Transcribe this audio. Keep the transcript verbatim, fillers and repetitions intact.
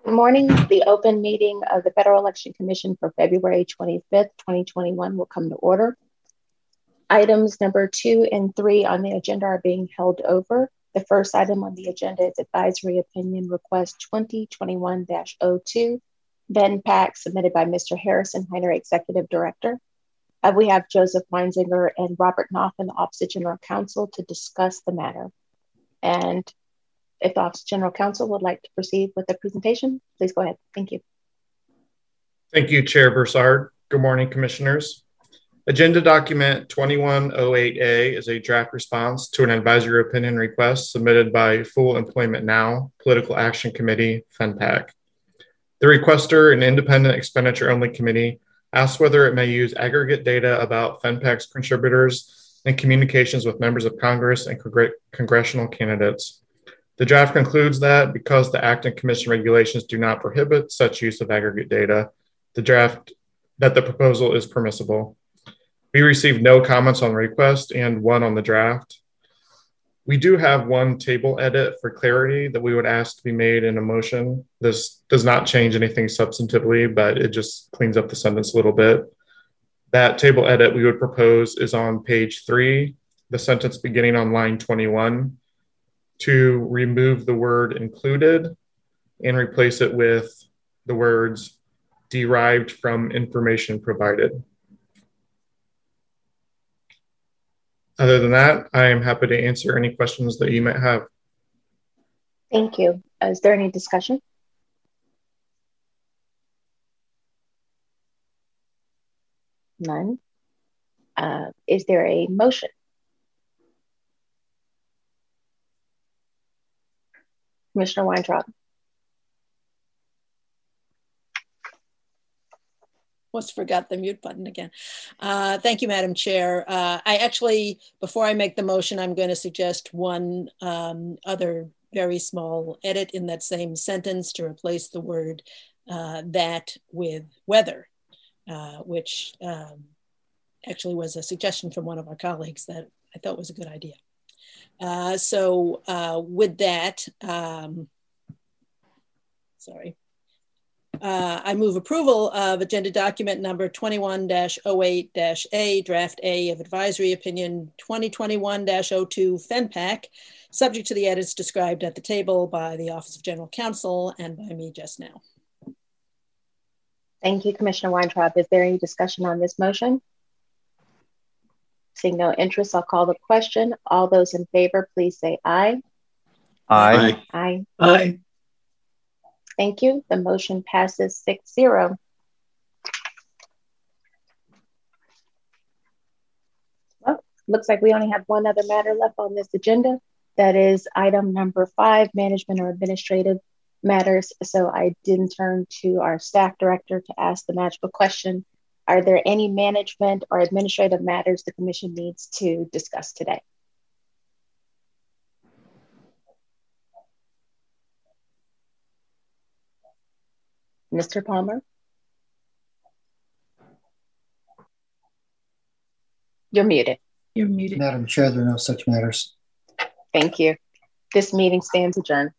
Morning, the open meeting of the Federal Election Commission for February twenty-fifth, twenty twenty-one will come to order. Items number two and three on the agenda are being held over. The first item on the agenda is Advisory Opinion Request twenty twenty-one dash oh two, Venpac, submitted by Mister Harrison Heiner, Executive Director. Uh, we have Joseph Weinzinger and Robert Knopf in the Office of General Counsel to discuss the matter. And if the Office of General Counsel would like to proceed with the presentation, please go ahead. Thank you. Thank you, Chair Broussard. Good morning, Commissioners. Agenda document twenty-one oh eight A is a draft response to an advisory opinion request submitted by Full Employment Now Political Action Committee, Venpac. The requester, an independent expenditure-only committee, asks whether it may use aggregate data about Venpac's contributors and communications with members of Congress and congr congressional candidates. The draft concludes that because the Act and Commission regulations do not prohibit such use of aggregate data, the draft that the proposal is permissible. We received no comments on the request and one on the draft. We do have one table edit for clarity that we would ask to be made in a motion. This does not change anything substantively, but it just cleans up the sentence a little bit. That table edit we would propose is on page three, the sentence beginning on line twenty-one, to remove the word included and replace it with the words derived from information provided. Other than that, I am happy to answer any questions that you might have. Thank you. Is there any discussion? None. Uh, is there a motion? Commissioner Weintraub. Almost forgot the mute button again. Uh, thank you, Madam Chair. Uh, I actually, before I make the motion, I'm going to suggest one um, other very small edit in that same sentence to replace the word uh, that with whether, uh, which um, actually was a suggestion from one of our colleagues that I thought was a good idea. Uh, so uh, with that, um, sorry. Uh, I move approval of agenda document number twenty-one dash oh eight dash A, draft A of advisory opinion twenty twenty-one dash oh two Venpac, subject to the edits described at the table by the Office of General Counsel and by me just now. Thank you, Commissioner Weintraub. Is there any discussion on this motion? Seeing no interest, I'll call the question. All those in favor, please say aye. Aye. Aye. Aye. Thank you. The motion passes six zero. Well, looks like we only have one other matter left on this agenda. That is item number five, management or administrative matters. So I didn't turn to our staff director to ask the magical question. Are there any management or administrative matters the commission needs to discuss today? Mister Palmer? You're muted. You're muted. Madam Chair, there are no such matters. Thank you. This meeting stands adjourned.